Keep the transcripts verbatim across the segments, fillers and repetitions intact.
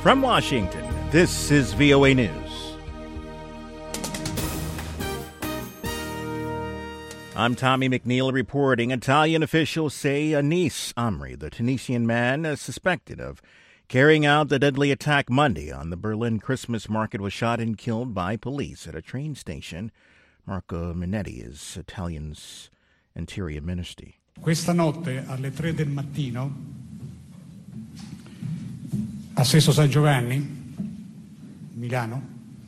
From Washington, this is V O A News. I'm Tommy McNeil reporting. Italian officials say Anis Amri, the Tunisian man uh, suspected of carrying out the deadly attack Monday on the Berlin Christmas market, was shot and killed by police at a train station. Marco Minetti is Italian's interior minister. Questa notte alle tre del mattino a Sesto San Giovanni, Milano,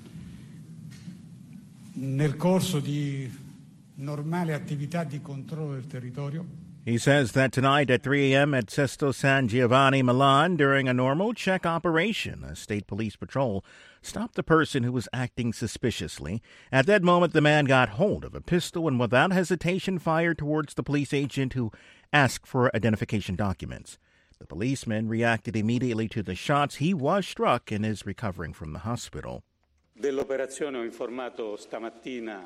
nel corso di normale attività di controllo del territorio. He says that tonight at three a.m. at Sesto San Giovanni, Milan, during a normal check operation, a state police patrol stopped a person who was acting suspiciously. At that moment, the man got hold of a pistol and without hesitation fired towards the police agent who asked for identification documents. The policeman reacted immediately to the shots. He was struck and is recovering from the hospital. Dell'operazione ho informato stamattina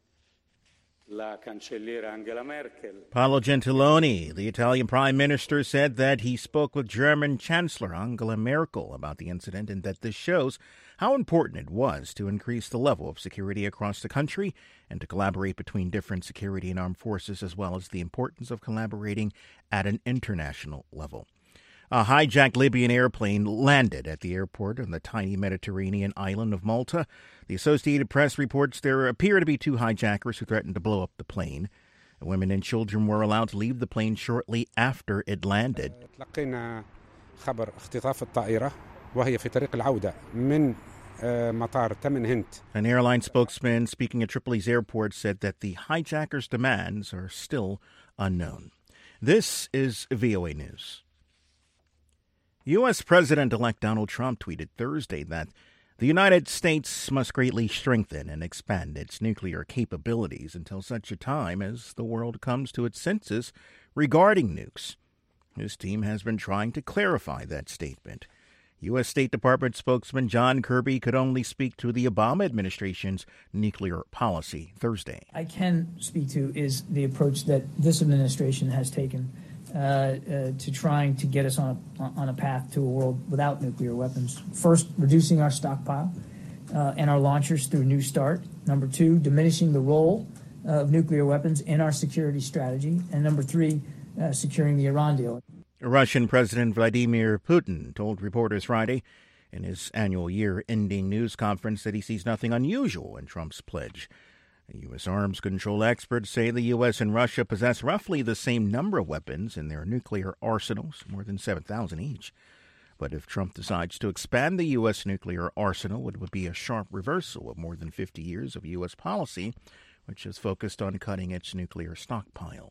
la cancelliera Angela Merkel. Paolo Gentiloni, the Italian prime minister, said that he spoke with German Chancellor Angela Merkel about the incident and that this shows how important it was to increase the level of security across the country and to collaborate between different security and armed forces, as well as the importance of collaborating at an international level. A hijacked Libyan airplane landed at the airport on the tiny Mediterranean island of Malta. The Associated Press reports there appear to be two hijackers who threatened to blow up the plane. Women and children were allowed to leave the plane shortly after it landed. تلقينا خبر اختطاف الطائرة وهي في طريق العودة من مطار تمن هنت. An airline spokesman speaking at Tripoli's airport said that the hijackers' demands are still unknown. This is V O A News. U S. President-elect Donald Trump tweeted Thursday that the United States must greatly strengthen and expand its nuclear capabilities until such a time as the world comes to its senses regarding nukes. His team has been trying to clarify that statement. U S. State Department spokesman John Kirby could only speak to the Obama administration's nuclear policy Thursday. I can speak to is the approach that this administration has taken Uh, uh, to trying to get us on a, on a path to a world without nuclear weapons. First, reducing our stockpile uh, and our launchers through New START. Number two, diminishing the role of nuclear weapons in our security strategy. And number three, uh, securing the Iran deal. Russian President Vladimir Putin told reporters Friday in his annual year-ending news conference that he sees nothing unusual in Trump's pledge. U S arms control experts say the U S and Russia possess roughly the same number of weapons in their nuclear arsenals, more than seven thousand each. But if Trump decides to expand the U S nuclear arsenal, it would be a sharp reversal of more than fifty years of U S policy, which has focused on cutting its nuclear stockpile.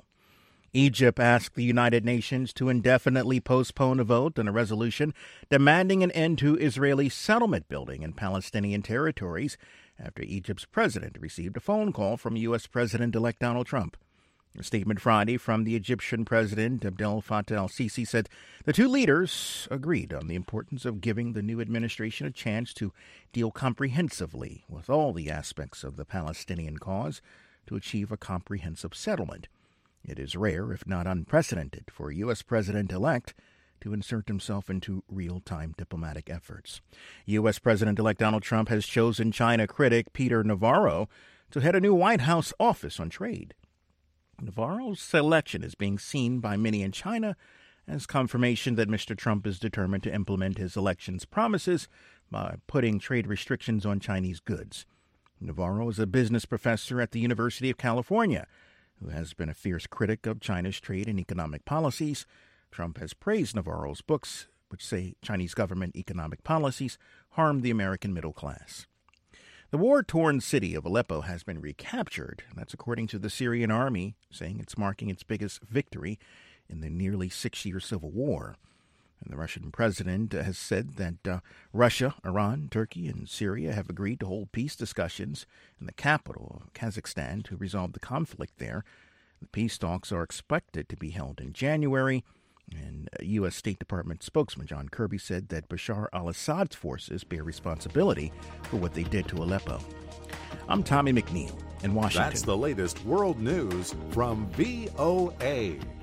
Egypt asked the United Nations to indefinitely postpone a vote on a resolution demanding an end to Israeli settlement building in Palestinian territories after Egypt's president received a phone call from U S. President-elect Donald Trump. A statement Friday from the Egyptian President Abdel Fattah el-Sisi said the two leaders agreed on the importance of giving the new administration a chance to deal comprehensively with all the aspects of the Palestinian cause to achieve a comprehensive settlement. It is rare, if not unprecedented, for a U S. President-elect to insert himself into real-time diplomatic efforts. U S. President-elect Donald Trump has chosen China critic Peter Navarro to head a new White House office on trade. Navarro's selection is being seen by many in China as confirmation that Mister Trump is determined to implement his election's promises by putting trade restrictions on Chinese goods. Navarro is a business professor at the University of California, who has been a fierce critic of China's trade and economic policies. Trump has praised Navarro's books, which say Chinese government economic policies harm the American middle class. The war-torn city of Aleppo has been recaptured. That's according to the Syrian army, saying it's marking its biggest victory in the nearly six-year civil war. And the Russian president has said that uh, Russia, Iran, Turkey, and Syria have agreed to hold peace discussions in the capital of Kazakhstan to resolve the conflict there. The peace talks are expected to be held in January. And U S. State Department spokesman John Kirby said that Bashar al-Assad's forces bear responsibility for what they did to Aleppo. I'm Tommy McNeil in Washington. That's the latest world news from V O A.